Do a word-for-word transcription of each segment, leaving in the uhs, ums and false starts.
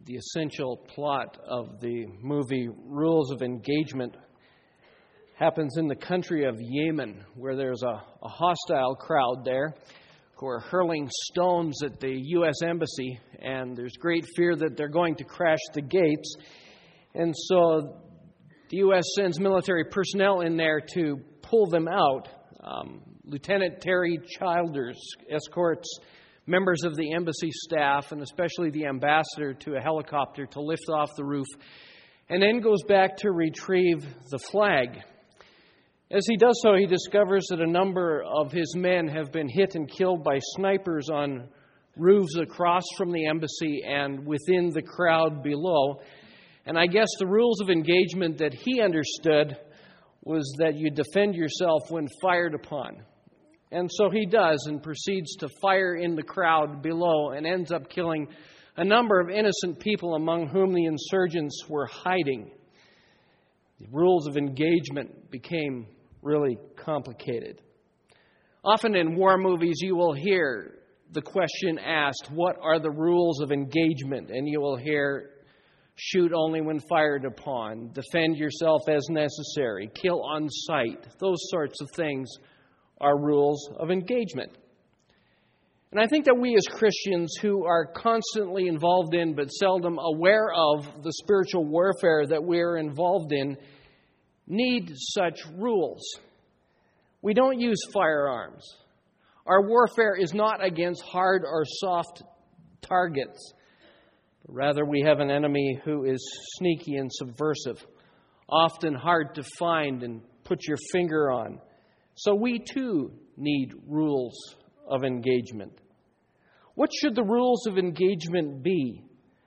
the essential plot of the movie Rules of Engagement happens in the country of Yemen, where there's a, a hostile crowd there who are hurling stones at the U S Embassy, and there's great fear that they're going to crash the gates. And so the U S sends military personnel in there to pull them out. Um, Lieutenant Terry Childers escorts members of the embassy staff, and especially the ambassador, to a helicopter to lift off the roof, and then goes back to retrieve the flag. As he does so, he discovers that a number of his men have been hit and killed by snipers on roofs across from the embassy and within the crowd below. And I guess the rules of engagement that he understood was that you defend yourself when fired upon. And so he does, and proceeds to fire in the crowd below, and ends up killing a number of innocent people among whom the insurgents were hiding. The rules of engagement became really complicated. Often in war movies, you will hear the question asked, what are the rules of engagement? And you will hear, shoot only when fired upon, defend yourself as necessary, kill on sight. Those sorts of things are rules of engagement. And I think that we as Christians who are constantly involved in but seldom aware of the spiritual warfare that we are involved in need such rules. We don't use firearms. Our warfare is not against hard or soft targets. Rather, we have an enemy who is sneaky and subversive, often hard to find and put your finger on. So we too need rules of engagement. What should the rules of engagement be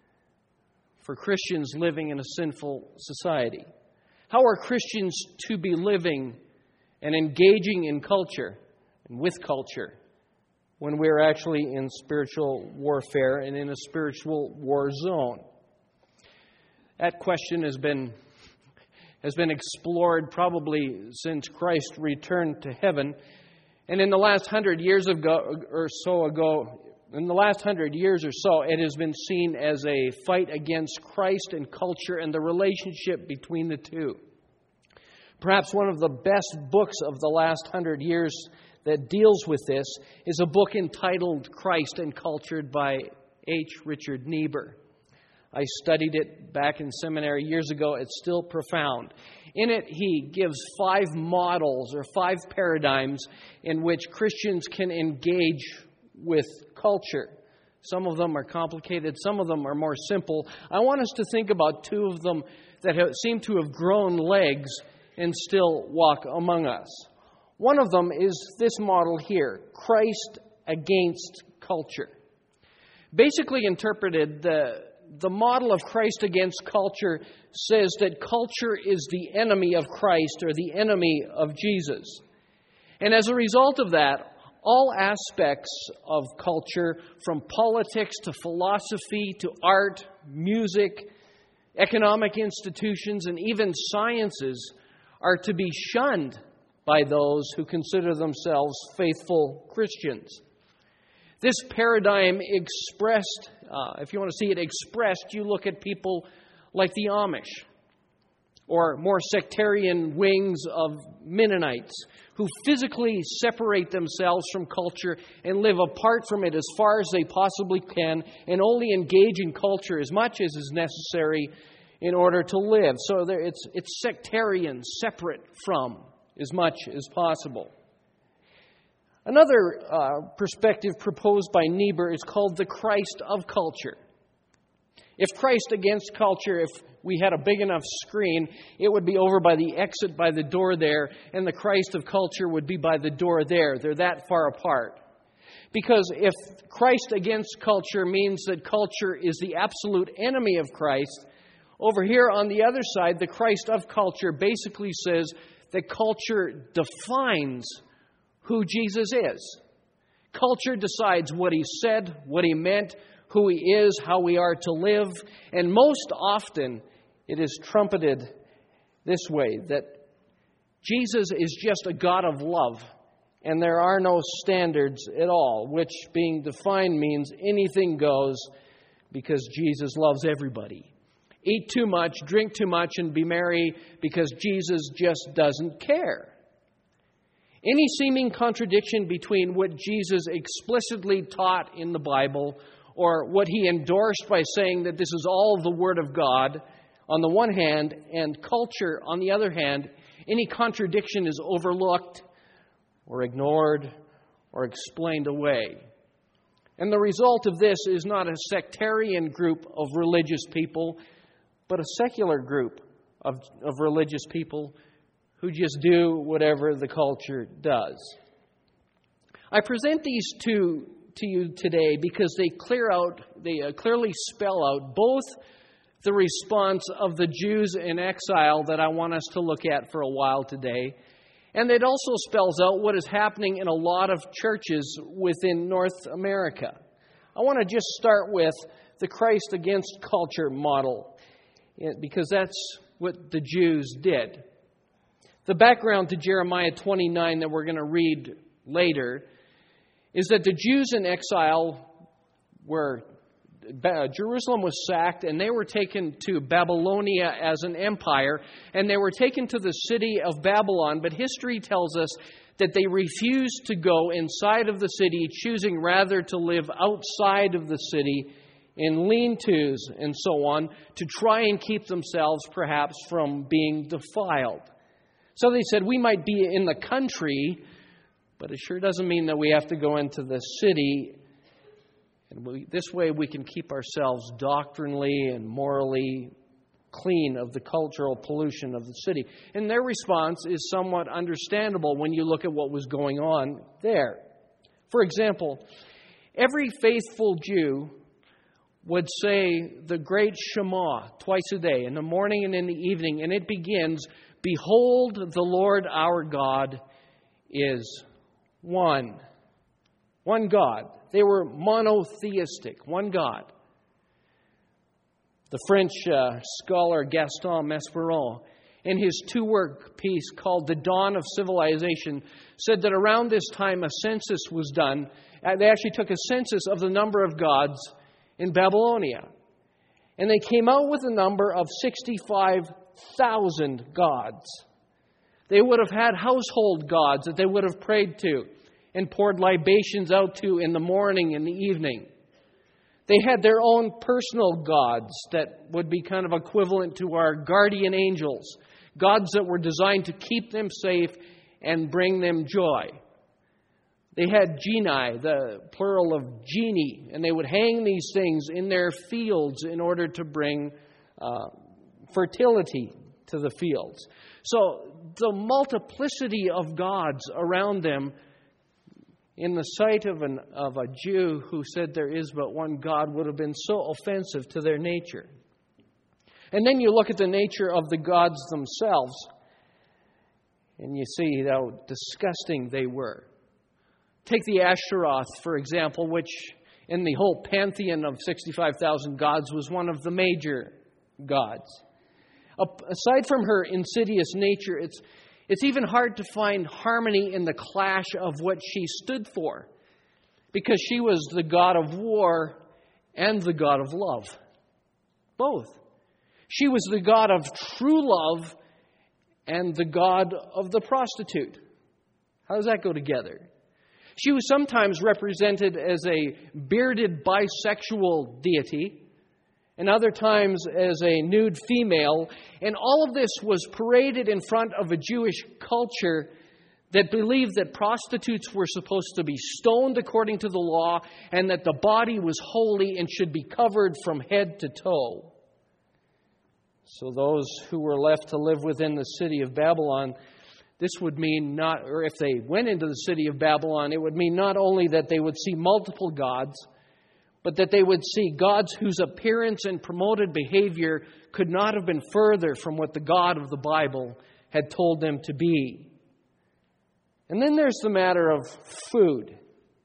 for Christians living in a sinful society? How are Christians to be living and engaging in culture and with culture when we're actually in spiritual warfare and in a spiritual war zone? That question has been has been explored probably since Christ returned to heaven. And in the last hundred years ago or so ago, in the last hundred years or so, it has been seen as a fight against Christ and culture and the relationship between the two. Perhaps one of the best books of the last hundred years that deals with this is a book entitled Christ and Culture by H. Richard Niebuhr. I studied it back in seminary years ago. It's still profound. In it, he gives five models or five paradigms in which Christians can engage with culture. Some of them are complicated. Some of them are more simple. I want us to think about two of them that have, seem to have grown legs and still walk among us. One of them is this model here, Christ against culture. Basically interpreted, the, the model of Christ against culture says that culture is the enemy of Christ or the enemy of Jesus. And as a result of that, all aspects of culture, from politics to philosophy to art, music, economic institutions, and even sciences, are to be shunned by those who consider themselves faithful Christians. This paradigm expressed, uh, if you want to see it expressed, you look at people like the Amish, or more sectarian wings of Mennonites, who physically separate themselves from culture and live apart from it as far as they possibly can, and only engage in culture as much as is necessary in order to live. So there, it's, it's sectarian, separate from as much as possible. Another uh, perspective proposed by Niebuhr is called the Christ of culture. If Christ against culture, if we had a big enough screen, it would be over by the exit by the door there, and the Christ of culture would be by the door there. They're that far apart. Because if Christ against culture means that culture is the absolute enemy of Christ, over here on the other side, the Christ of culture basically says that culture defines who Jesus is. Culture decides what he said, what he meant, who he is, how we are to live. And most often, it is trumpeted this way, that Jesus is just a God of love, and there are no standards at all, which being defined means anything goes. because Jesus loves everybody. Eat too much, drink too much, and be merry because Jesus just doesn't care. Any seeming contradiction between what Jesus explicitly taught in the Bible or what he endorsed by saying that this is all the Word of God on the one hand and culture on the other hand, any contradiction is overlooked or ignored or explained away. And the result of this is not a sectarian group of religious people, but a secular group of, of religious people who just do whatever the culture does. I present these two to you today because they clear out, they uh, clearly spell out both the response of the Jews in exile that I want us to look at for a while today, and it also spells out what is happening in a lot of churches within North America. I want to just start with the Christ against culture model, because that's what the Jews did. The background to Jeremiah twenty-nine that we're going to read later is that the Jews in exile were, Jerusalem was sacked and they were taken to Babylonia as an empire, and they were taken to the city of Babylon, but history tells us that they refused to go inside of the city, choosing rather to live outside of the city in lean-tos and so on, to try and keep themselves perhaps from being defiled. So they said, we might be in the country, but it sure doesn't mean that we have to go into the city. And we, this way we can keep ourselves doctrinally and morally clean of the cultural pollution of the city. And their response is somewhat understandable when you look at what was going on there. For example, every faithful Jew would say the great Shema twice a day, in the morning and in the evening, and it begins, "Behold, the Lord our God is one." One God. They were monotheistic, one God. The French uh, scholar Gaston Maspero, in his two-work piece called The Dawn of Civilization, said that around this time a census was done. Uh, they actually took a census of the number of gods in Babylonia. And they came out with a number of sixty-five thousand gods. They would have had household gods that they would have prayed to and poured libations out to in the morning and the evening. They had their own personal gods that would be kind of equivalent to our guardian angels, gods that were designed to keep them safe and bring them joy. They had genii, the plural of genie, and they would hang these things in their fields in order to bring uh, fertility to the fields. So the multiplicity of gods around them, in the sight of, an, of a Jew who said there is but one God, would have been so offensive to their nature. And then you look at the nature of the gods themselves, and you see how disgusting they were. Take the Ashtaroth, for example, which in the whole pantheon of sixty-five thousand gods was one of the major gods. Aside from her insidious nature, it's It's even hard to find harmony in the clash of what she stood for, because she was the god of war and the god of love. Both. She was the god of true love and the god of the prostitute. How does that go together? She was sometimes represented as a bearded bisexual deity, and other times as a nude female. And all of this was paraded in front of a Jewish culture that believed that prostitutes were supposed to be stoned according to the law, and that the body was holy and should be covered from head to toe. So those who were left to live within the city of Babylon, this would mean not, or if they went into the city of Babylon, it would mean not only that they would see multiple gods, but that they would see gods whose appearance and promoted behavior could not have been further from what the God of the Bible had told them to be. And then there's the matter of food.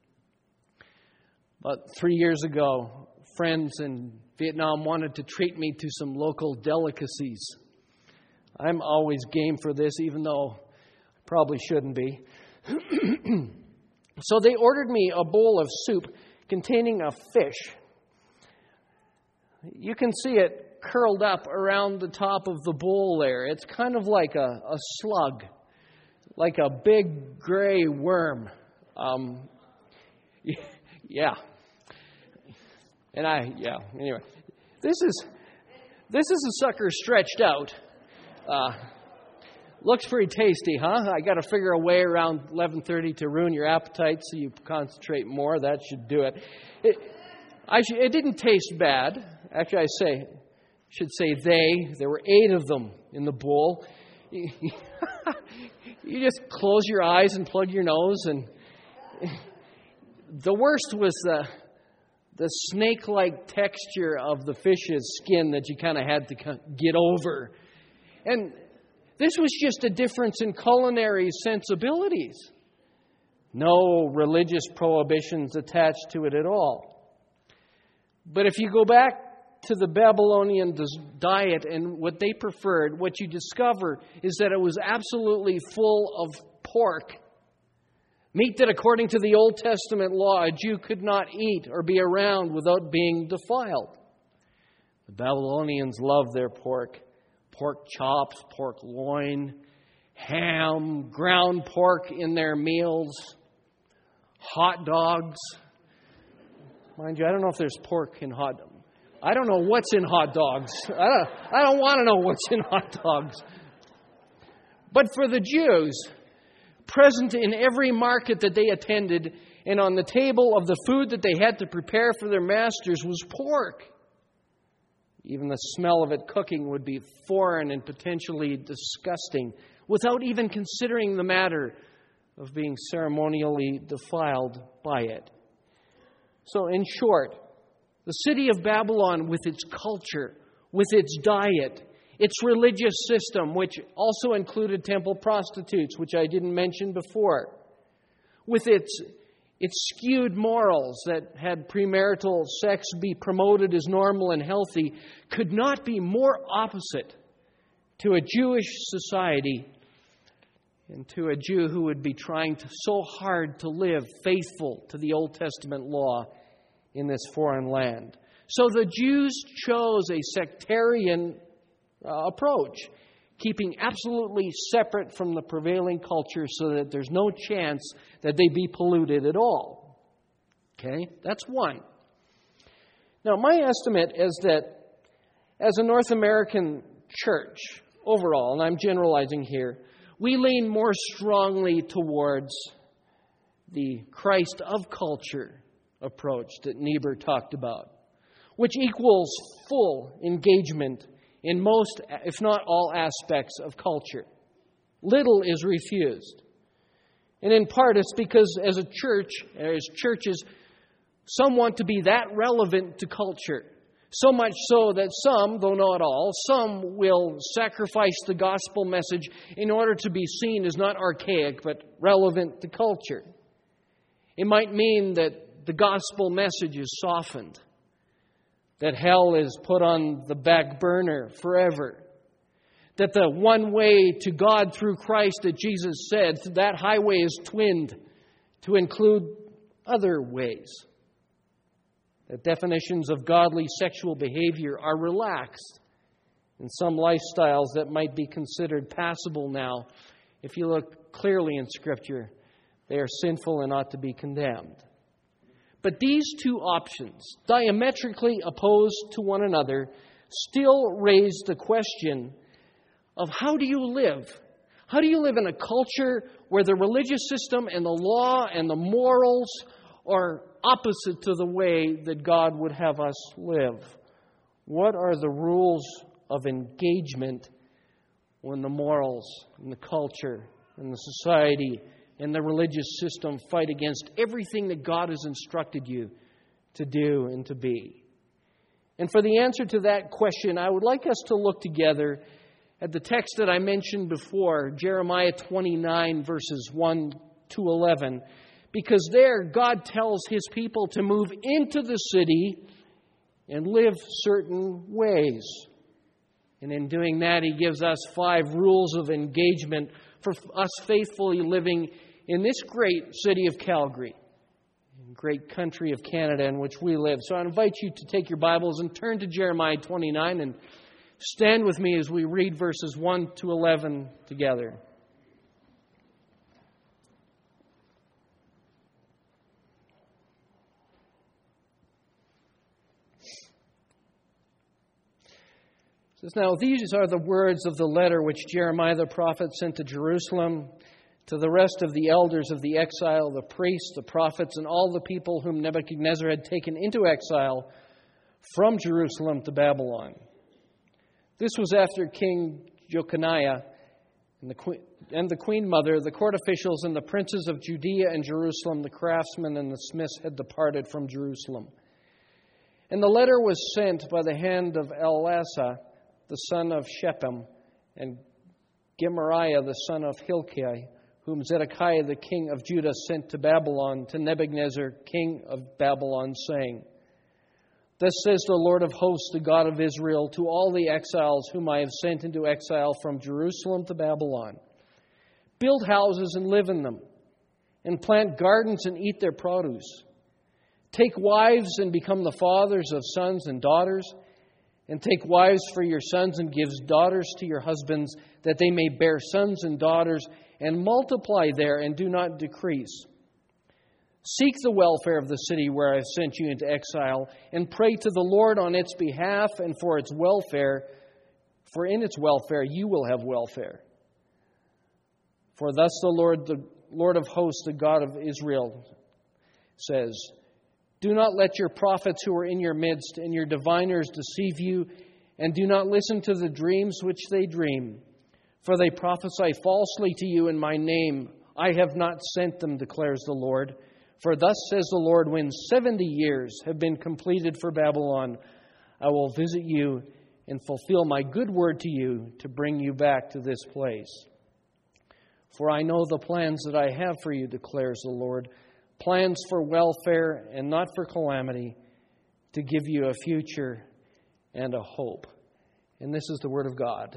About three years ago, friends in Vietnam wanted to treat me to some local delicacies. I'm always game for this, even though I probably shouldn't be. So they ordered me a bowl of soup containing a fish. You can see it curled up around the top of the bowl there. It's kind of like a, a slug, like a big gray worm. Um, yeah. And I, yeah, anyway. This is, this is a sucker stretched out. Uh, looks pretty tasty, huh? I got to figure a way around eleven thirty to ruin your appetite so you concentrate more. That should do it. It, I sh- it didn't taste bad. Actually, I say, should say they. There were eight of them in the bowl. You just close your eyes and plug your nose. And the worst was the the snake-like texture of the fish's skin that you kind of had to get over. And this was just a difference in culinary sensibilities. No religious prohibitions attached to it at all. But if you go back to the Babylonian diet and what they preferred, what you discover is that it was absolutely full of pork. Meat that, according to the Old Testament law, a Jew could not eat or be around without being defiled. The Babylonians loved their pork. Pork chops, pork loin, ham, ground pork in their meals, hot dogs. Mind you, I don't know if there's pork in hot dogs. I don't know what's in hot dogs. I don't, I don't want to know what's in hot dogs. But for the Jews, present in every market that they attended and on the table of the food that they had to prepare for their masters was pork. Even the smell of it cooking would be foreign and potentially disgusting without even considering the matter of being ceremonially defiled by it. So in short, the city of Babylon with its culture, with its diet, its religious system, which also included temple prostitutes, which I didn't mention before, with its its skewed morals that had premarital sex be promoted as normal and healthy, could not be more opposite to a Jewish society and to a Jew who would be trying to, so hard to live faithful to the Old Testament law in this foreign land. So the Jews chose a sectarian uh, approach, keeping absolutely separate from the prevailing culture so that there's no chance that they be polluted at all. Okay, that's one. Now, my estimate is that as a North American church overall, and I'm generalizing here, we lean more strongly towards the Christ of culture approach that Niebuhr talked about, which equals full engagement in most, if not all, aspects of culture. Little is refused. And in part, it's because as a church, as churches, some want to be that relevant to culture. So much so that some, though not all, some will sacrifice the gospel message in order to be seen as not archaic, but relevant to culture. It might mean that the gospel message is softened, that hell is put on the back burner forever, that the one way to God through Christ that Jesus said, that highway is twinned to include other ways, that definitions of godly sexual behavior are relaxed in some lifestyles that might be considered passable now. If you look clearly in Scripture, they are sinful and ought to be condemned. But these two options, diametrically opposed to one another, still raise the question of how do you live? How do you live in a culture where the religious system and the law and the morals are opposite to the way that God would have us live? What are the rules of engagement when the morals and the culture and the society and the religious system fight against everything that God has instructed you to do and to be? And for the answer to that question, I would like us to look together at the text that I mentioned before, Jeremiah twenty-nine, verses one to eleven, because there God tells His people to move into the city and live certain ways. And in doing that, He gives us five rules of engagement for us faithfully living in this great city of Calgary, great country of Canada in which we live. So I invite you to take your Bibles and turn to Jeremiah twenty-nine and stand with me as we read verses one to eleven together. It says, "Now these are the words of the letter which Jeremiah the prophet sent to Jerusalem, to the rest of the elders of the exile, the priests, the prophets, and all the people whom Nebuchadnezzar had taken into exile from Jerusalem to Babylon. This was after King Jeconiah and the queen, and the queen mother, the court officials, and the princes of Judea and Jerusalem, the craftsmen and the smiths had departed from Jerusalem. And the letter was sent by the hand of Elasah, the son of Shephem, and Gemariah, the son of Hilkiah, whom Zedekiah, the king of Judah, sent to Babylon, to Nebuchadnezzar, king of Babylon, saying, Thus says the Lord of hosts, the God of Israel, to all the exiles whom I have sent into exile from Jerusalem to Babylon, build houses and live in them, and plant gardens and eat their produce. Take wives and become the fathers of sons and daughters, and take wives for your sons and give daughters to your husbands, that they may bear sons and daughters, and multiply there and do not decrease. Seek the welfare of the city where I have sent you into exile, and pray to the Lord on its behalf and for its welfare, for in its welfare you will have welfare. For thus the Lord, the Lord of hosts, the God of Israel, says, Do not let your prophets who are in your midst and your diviners deceive you, and do not listen to the dreams which they dream. For they prophesy falsely to you in my name. I have not sent them, declares the Lord. For thus says the Lord, when seventy years have been completed for Babylon, I will visit you and fulfill my good word to you to bring you back to this place. For I know the plans that I have for you, declares the Lord, plans for welfare and not for calamity, to give you a future and a hope." And this is the word of God.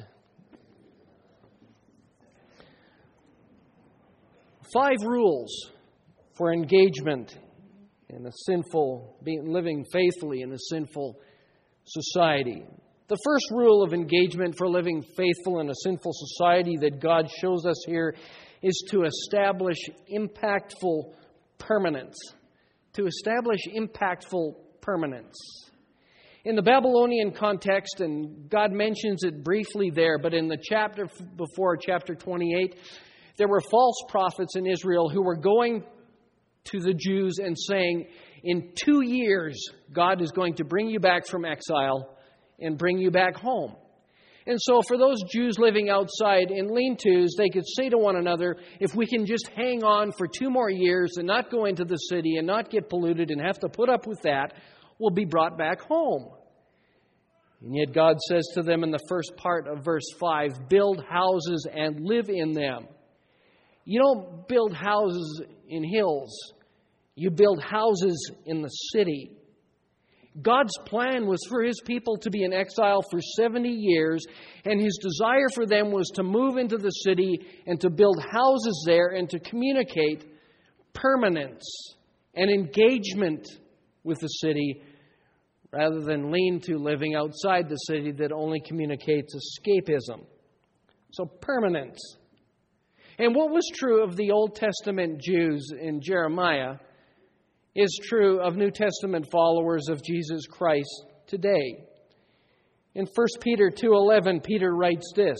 Five rules for engagement in a sinful, being, living faithfully in a sinful society. The first rule of engagement for living faithful in a sinful society that God shows us here is to establish impactful permanence. To establish impactful permanence. In the Babylonian context, and God mentions it briefly there, but in the chapter before, chapter twenty-eight, there were false prophets in Israel who were going to the Jews and saying, in two years, God is going to bring you back from exile and bring you back home. And so for those Jews living outside in lean-tos, they could say to one another, if we can just hang on for two more years and not go into the city and not get polluted and have to put up with that, we'll be brought back home. And yet God says to them in the first part of verse five, build houses and live in them. You don't build houses in hills. You build houses in the city. God's plan was for His people to be in exile for seventy years, and His desire for them was to move into the city and to build houses there and to communicate permanence and engagement with the city rather than lean to living outside the city that only communicates escapism. So permanence. And what was true of the Old Testament Jews in Jeremiah is true of New Testament followers of Jesus Christ today. In First Peter two eleven, Peter writes this,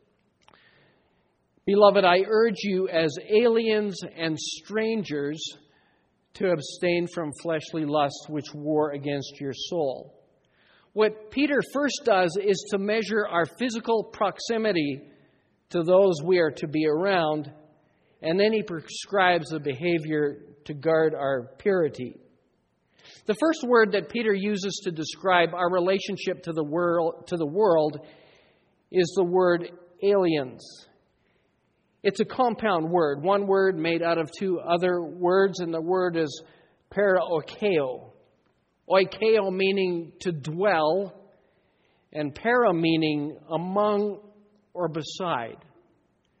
Beloved, I urge you as aliens and strangers to abstain from fleshly lusts which war against your soul. What Peter first does is to measure our physical proximity to those we are to be around, and then he prescribes a behavior to guard our purity. The first word that Peter uses to describe our relationship to the world, to the world is the word aliens. It's a compound word, one word made out of two other words, and the word is para-oikeo. Oikeo meaning to dwell, and para meaning among or beside.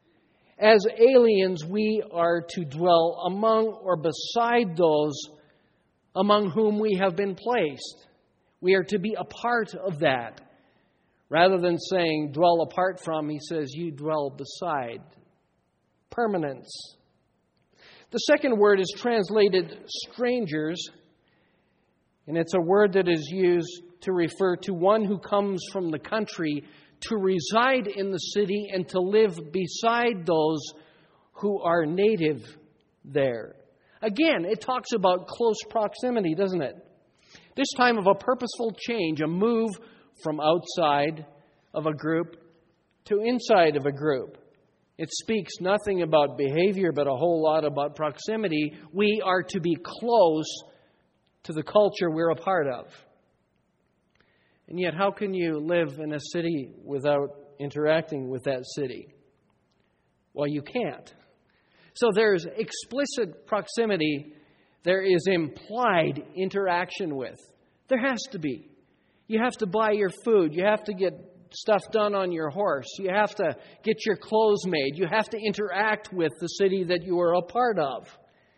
As aliens, we are to dwell among or beside those among whom we have been placed. We are to be a part of that. Rather than saying dwell apart from, he says you dwell beside. Permanence. The second word is translated strangers, and it's a word that is used to refer to one who comes from the country to reside in the city and to live beside those who are native there. Again, it talks about close proximity, doesn't it? This time of a purposeful change, a move from outside of a group to inside of a group. It speaks nothing about behavior, but a whole lot about proximity. We are to be close to the culture we're a part of. And yet, how can you live in a city without interacting with that city? Well, you can't. So there's explicit proximity. There is implied interaction with. There has to be. You have to buy your food. You have to get stuff done on your horse. You have to get your clothes made. You have to interact with the city that you are a part of.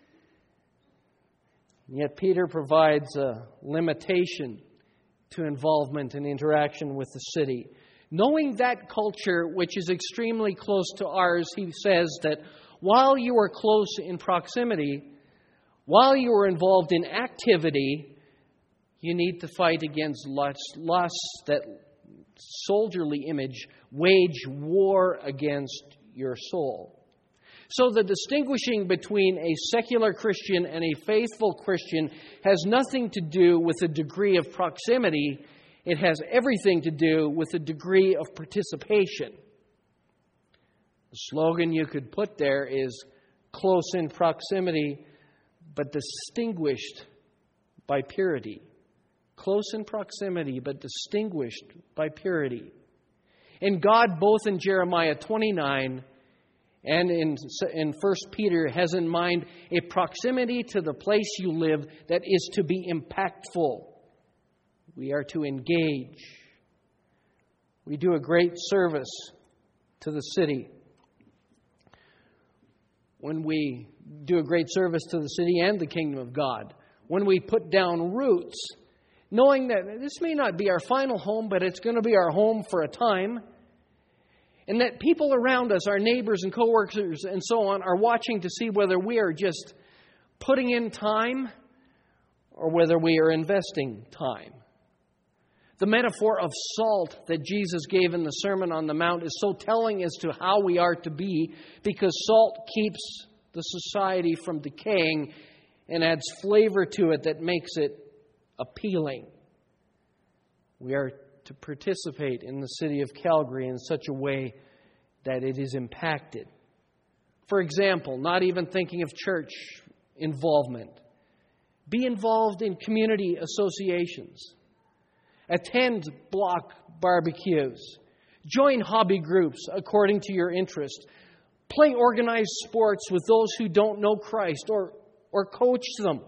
And yet Peter provides a limitation to involvement and interaction with the city. Knowing that culture, which is extremely close to ours, he says that while you are close in proximity, while you are involved in activity, you need to fight against lust, lusts that soldierly image wage war against your soul. So the distinguishing between a secular Christian and a faithful Christian has nothing to do with a degree of proximity. It has everything to do with a degree of participation. The slogan you could put there is close in proximity, but distinguished by purity. Close in proximity, but distinguished by purity. And God, both in Jeremiah twenty-nine and in, in First Peter, has in mind a proximity to the place you live that is to be impactful. We are to engage. We do a great service to the city when we do a great service to the city and the kingdom of God. When we put down roots, knowing that this may not be our final home, but it's going to be our home for a time. And that people around us, our neighbors and coworkers and so on, are watching to see whether we are just putting in time or whether we are investing time. The metaphor of salt that Jesus gave in the Sermon on the Mount is so telling as to how we are to be, because salt keeps the society from decaying and adds flavor to it that makes it appealing. We are to participate in the city of Calgary in such a way that it is impacted. For example, not even thinking of church involvement. Be involved in community associations. Attend block barbecues. Join hobby groups according to your interest. Play organized sports with those who don't know Christ, or, or coach them.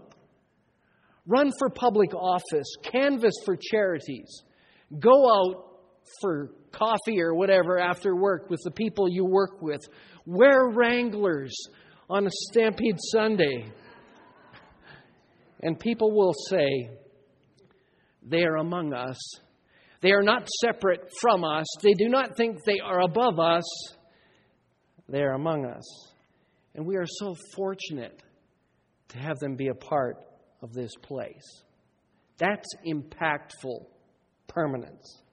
Run for public office. Canvass for charities. Go out for coffee or whatever after work with the people you work with. Wear Wranglers on a Stampede Sunday. And people will say, they are among us. They are not separate from us. They do not think they are above us. They are among us. And we are so fortunate to have them be a part of this place. That's impactful permanence.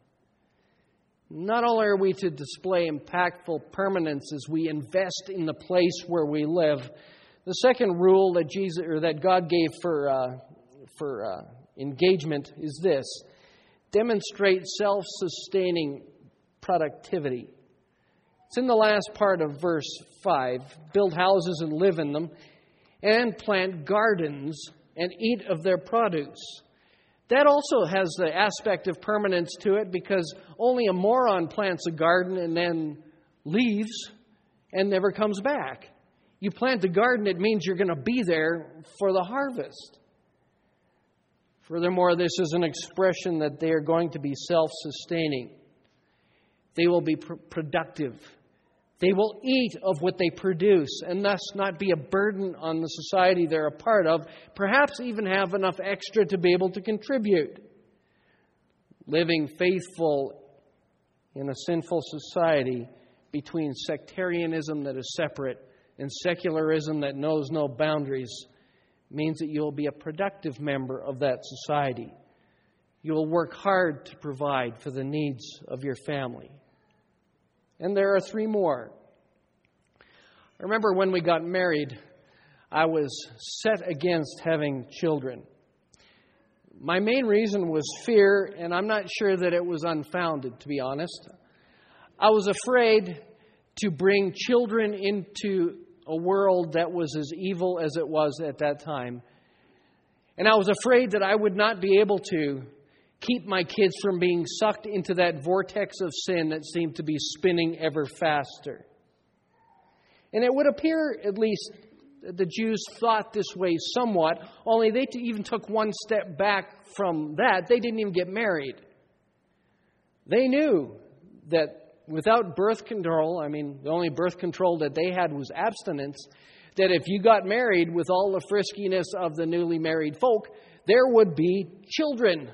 Not only are we to display impactful permanence as we invest in the place where we live, the second rule that Jesus or that God gave for uh, for uh, engagement is this: demonstrate self-sustaining productivity. It's in the last part of verse five. Build houses and live in them, and plant gardens and eat of their produce. That also has the aspect of permanence to it, because only a moron plants a garden and then leaves and never comes back. You plant a garden, it means you're going to be there for the harvest. Furthermore, this is an expression that they are going to be self-sustaining. They will be pr- productive. They will eat of what they produce and thus not be a burden on the society they're a part of, perhaps even have enough extra to be able to contribute. Living faithful in a sinful society between sectarianism that is separate and secularism that knows no boundaries means that you'll be a productive member of that society. You will work hard to provide for the needs of your family. And there are three more. I remember when we got married, I was set against having children. My main reason was fear, and I'm not sure that it was unfounded, to be honest. I was afraid to bring children into a world that was as evil as it was at that time. And I was afraid that I would not be able to keep my kids from being sucked into that vortex of sin that seemed to be spinning ever faster. And it would appear, at least, the Jews thought this way somewhat, only they even took one step back from that. They didn't even get married. They knew that without birth control, I mean, the only birth control that they had was abstinence, that if you got married with all the friskiness of the newly married folk, there would be children.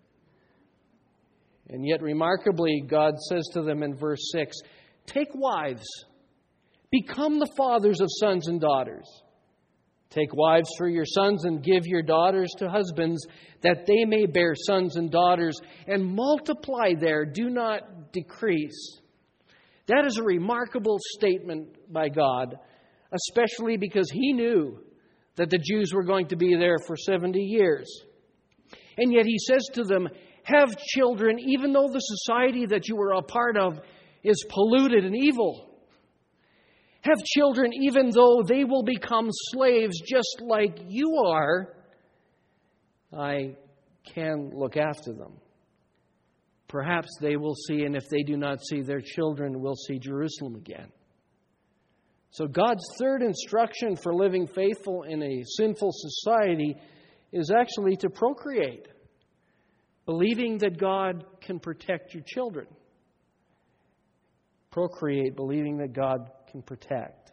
And yet, remarkably, God says to them in verse six, "Take wives, become the fathers of sons and daughters. Take wives for your sons and give your daughters to husbands, that they may bear sons and daughters, and multiply there, do not decrease." That is a remarkable statement by God, especially because He knew that the Jews were going to be there for seventy years. And yet He says to them, have children, even though the society that you are a part of is polluted and evil. Have children, even though they will become slaves just like you are. I can look after them. Perhaps they will see, and if they do not see their children, will see Jerusalem again. So God's third instruction for living faithful in a sinful society is actually to procreate, believing that God can protect your children. Procreate, believing that God can protect.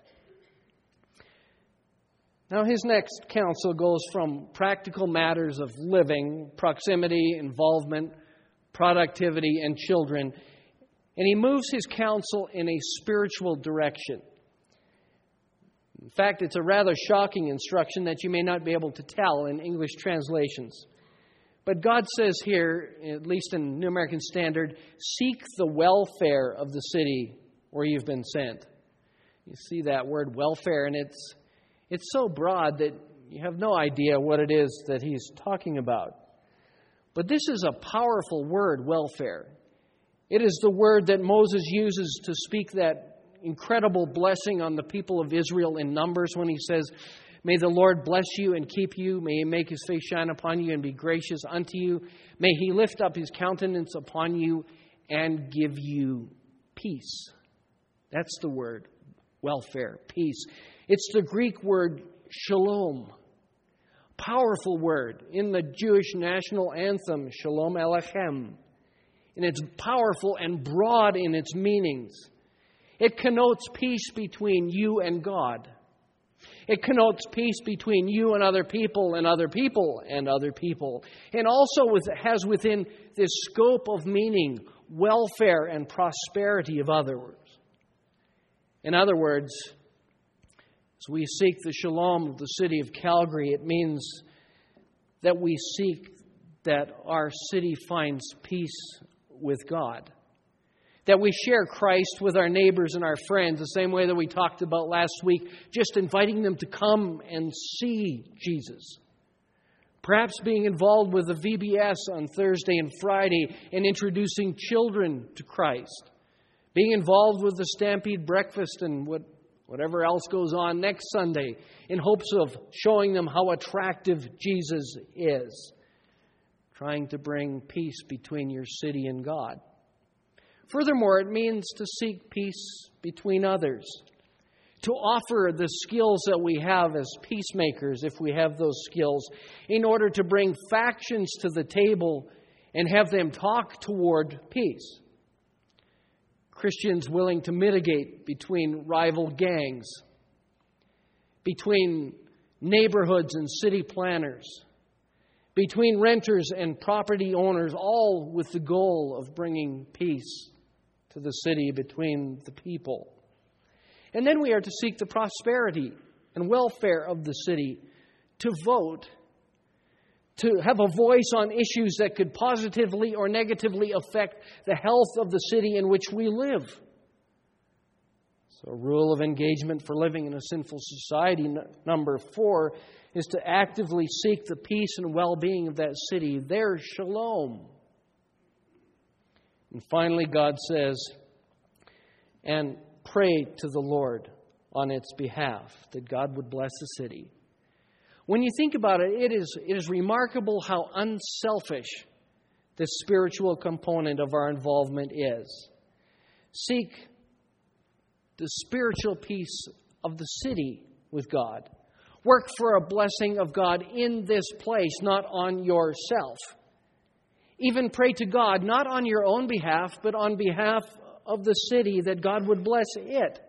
Now, his next counsel goes from practical matters of living, proximity, involvement, productivity, and children, and he moves his counsel in a spiritual direction. In fact, it's a rather shocking instruction that you may not be able to tell in English translations. But God says here, at least in New American Standard, seek the welfare of the city where you've been sent. You see that word welfare, and it's it's so broad that you have no idea what it is that he's talking about. But this is a powerful word, welfare. It is the word that Moses uses to speak that incredible blessing on the people of Israel in Numbers when he says, "May the Lord bless you and keep you. May He make His face shine upon you and be gracious unto you. May He lift up His countenance upon you and give you peace." That's the word, welfare, peace. It's the Greek word shalom. Powerful word in the Jewish national anthem, Shalom Alechem. And it's powerful and broad in its meanings. It connotes peace between you and God. It connotes peace between you and other people and other people and other people. And also with, has within this scope of meaning welfare and prosperity of others. In other words, as we seek the shalom of the city of Calgary, it means that we seek that our city finds peace with God. That we share Christ with our neighbors and our friends, the same way that we talked about last week, just inviting them to come and see Jesus. Perhaps being involved with the V B S on Thursday and Friday and introducing children to Christ. Being involved with the Stampede Breakfast and what, whatever else goes on next Sunday in hopes of showing them how attractive Jesus is. Trying to bring peace between your city and God. Furthermore, it means to seek peace between others. To offer the skills that we have as peacemakers, if we have those skills, in order to bring factions to the table and have them talk toward peace. Christians willing to mitigate between rival gangs, between neighborhoods and city planners, between renters and property owners, all with the goal of bringing peace to the city between the people. And then we are to seek the prosperity and welfare of the city, to vote, to have a voice on issues that could positively or negatively affect the health of the city in which we live. So a rule of engagement for living in a sinful society, n- number four, is to actively seek the peace and well-being of that city, their shalom. And finally, God says, and pray to the Lord on its behalf, that God would bless the city. When you think about it, it is, it is remarkable how unselfish this spiritual component of our involvement is. Seek the spiritual peace of the city with God. Work for a blessing of God in this place, not on yourself. Even pray to God, not on your own behalf, but on behalf of the city, that God would bless it.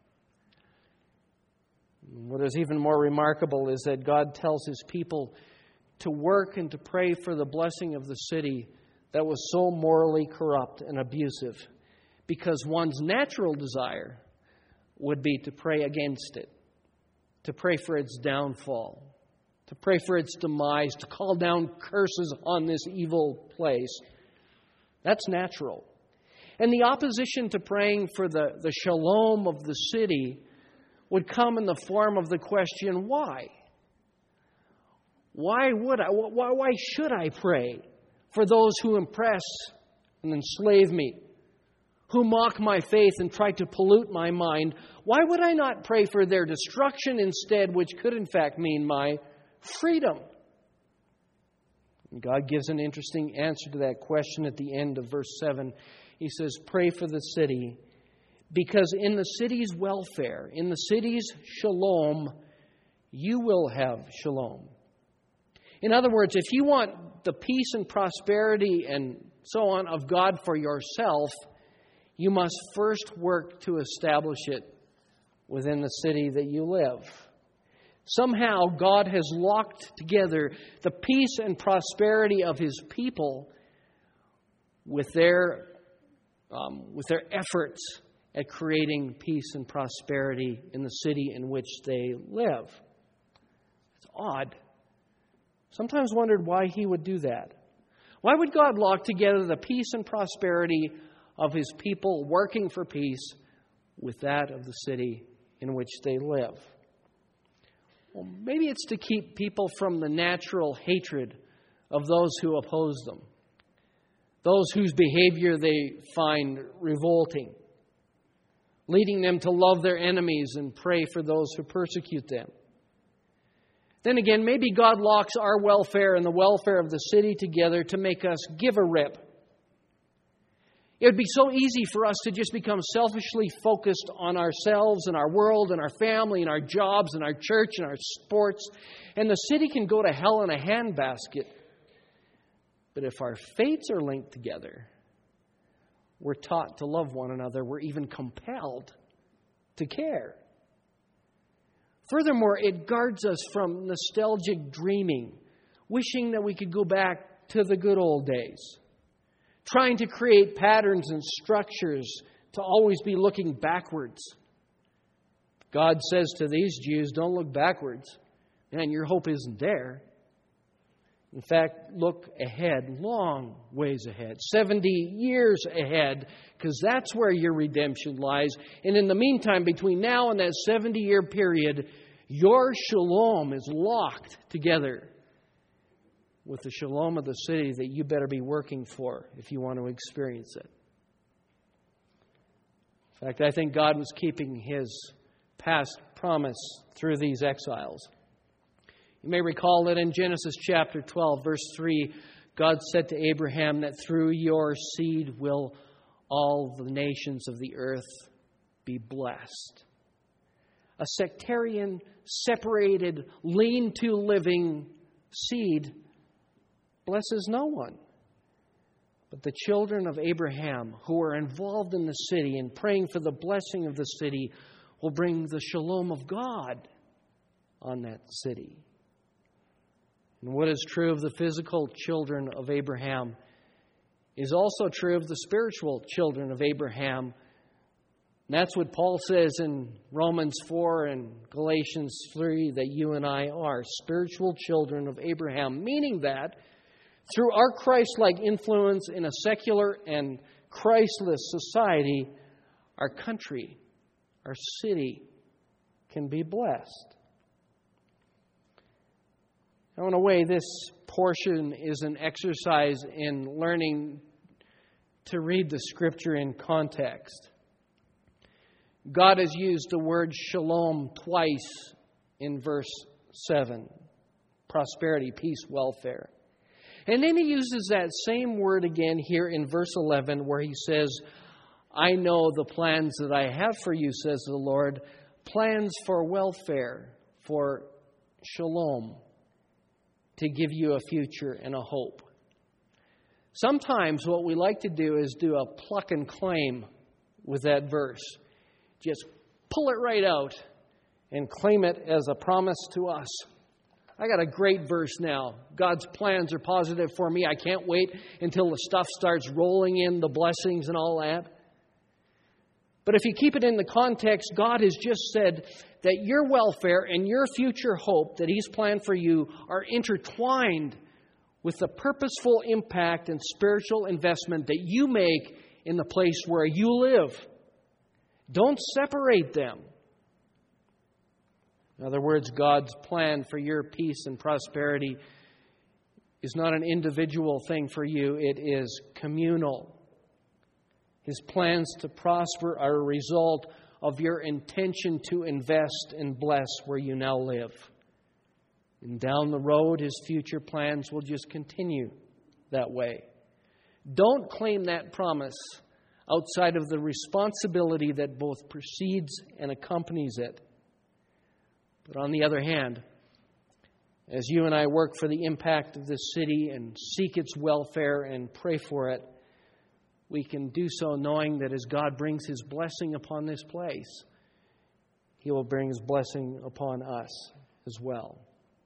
What is even more remarkable is that God tells His people to work and to pray for the blessing of the city that was so morally corrupt and abusive, because one's natural desire would be to pray against it, to pray for its downfall, to pray for its demise, to call down curses on this evil place. That's natural. And the opposition to praying for the, the shalom of the city would come in the form of the question, why? Why would I? Why, why should I pray for those who oppress and enslave me, who mock my faith and try to pollute my mind? Why would I not pray for their destruction instead, which could in fact mean my freedom? And God gives an interesting answer to that question at the end of verse seven. He says, pray for the city, because in the city's welfare, in the city's shalom, you will have shalom. In other words, if you want the peace and prosperity and so on of God for yourself, you must first work to establish it within the city that you live. Somehow God has locked together the peace and prosperity of His people with their, um, with their efforts at creating peace and prosperity in the city in which they live. It's odd. Sometimes wondered why He would do that. Why would God lock together the peace and prosperity of His people working for peace with that of the city in which they live? Well, maybe it's to keep people from the natural hatred of those who oppose them, those whose behavior they find revolting, leading them to love their enemies and pray for those who persecute them. Then again, maybe God locks our welfare and the welfare of the city together to make us give a rip. It would be so easy for us to just become selfishly focused on ourselves and our world and our family and our jobs and our church and our sports. And the city can go to hell in a handbasket. But if our fates are linked together, we're taught to love one another. We're even compelled to care. Furthermore, it guards us from nostalgic dreaming, wishing that we could go back to the good old days, trying to create patterns and structures to always be looking backwards. God says to these Jews, don't look backwards. Man, your hope isn't there. In fact, look ahead, long ways ahead, seventy years ahead, because that's where your redemption lies. And in the meantime, between now and that seventy-year period, your shalom is locked together with the shalom of the city that you better be working for if you want to experience it. In fact, I think God was keeping His past promise through these exiles. You may recall that in Genesis chapter twelve, verse three, God said to Abraham that through your seed will all the nations of the earth be blessed. A sectarian, separated, lean-to living seed blesses no one. But the children of Abraham who are involved in the city and praying for the blessing of the city will bring the shalom of God on that city. And what is true of the physical children of Abraham is also true of the spiritual children of Abraham. And that's what Paul says in Romans four and Galatians three, that you and I are spiritual children of Abraham, meaning that through our Christ-like influence in a secular and Christless society, our country, our city can be blessed. Now, in a way, this portion is an exercise in learning to read the Scripture in context. God has used the word shalom twice in verse seven. Prosperity, peace, welfare. And then he uses that same word again here in verse eleven, where he says, I know the plans that I have for you, says the Lord, plans for welfare, for shalom, to give you a future and a hope. Sometimes what we like to do is do a pluck and claim with that verse. Just pull it right out and claim it as a promise to us. I got a great verse now. God's plans are positive for me. I can't wait until the stuff starts rolling in, the blessings and all that. But if you keep it in the context, God has just said that your welfare and your future hope that He's planned for you are intertwined with the purposeful impact and spiritual investment that you make in the place where you live. Don't separate them. In other words, God's plan for your peace and prosperity is not an individual thing for you. It is communal. His plans to prosper are a result of your intention to invest and bless where you now live. And down the road, His future plans will just continue that way. Don't claim that promise outside of the responsibility that both precedes and accompanies it. But on the other hand, as you and I work for the impact of this city and seek its welfare and pray for it, we can do so knowing that as God brings His blessing upon this place, He will bring His blessing upon us as well.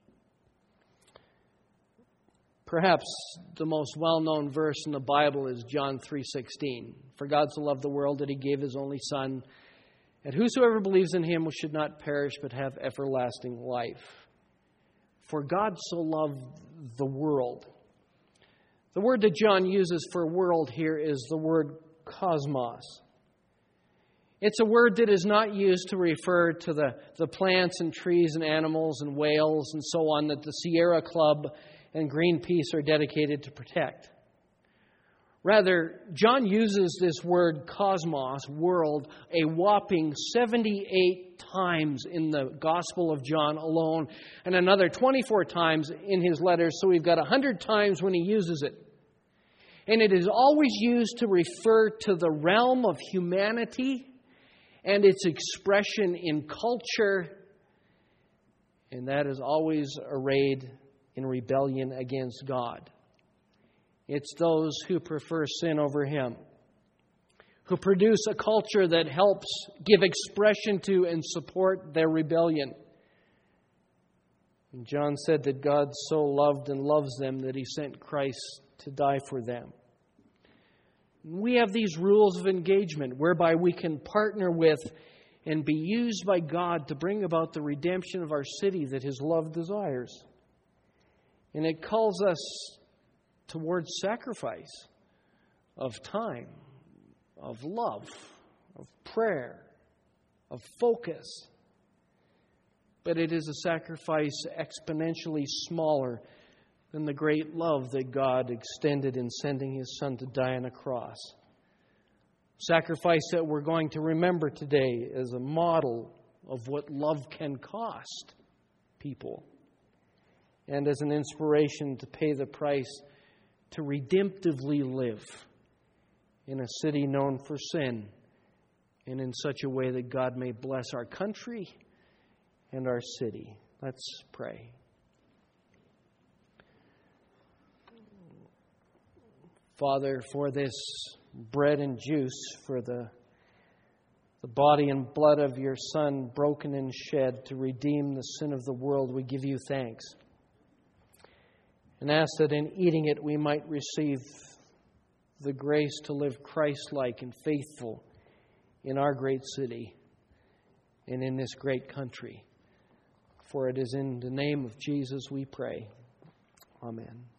Perhaps the most well-known verse in the Bible is John three sixteen. For God so loved the world that He gave His only Son, and whosoever believes in Him should not perish but have everlasting life. For God so loved the world. The word that John uses for world here is the word cosmos. It's a word that is not used to refer to the, the plants and trees and animals and whales and so on that the Sierra Club and Greenpeace are dedicated to protect. Rather, John uses this word cosmos, world, a whopping seventy-eight times in the Gospel of John alone, and another twenty-four times in his letters, so we've got one hundred times when he uses it. And it is always used to refer to the realm of humanity and its expression in culture, and that is always arrayed in rebellion against God. It's those who prefer sin over Him, who produce a culture that helps give expression to and support their rebellion. And John said that God so loved and loves them that He sent Christ to die for them. We have these rules of engagement whereby we can partner with and be used by God to bring about the redemption of our city that His love desires. And it calls us towards sacrifice of time, of love, of prayer, of focus. But it is a sacrifice exponentially smaller than the great love that God extended in sending His Son to die on a cross. Sacrifice that we're going to remember today as a model of what love can cost people, and as an inspiration to pay the price to redemptively live in a city known for sin, and in such a way that God may bless our country and our city. Let's pray. Father, for this bread and juice, for the, the body and blood of your Son broken and shed to redeem the sin of the world, we give you thanks. And ask that in eating it we might receive the grace to live Christ-like and faithful in our great city and in this great country. For it is in the name of Jesus we pray. Amen.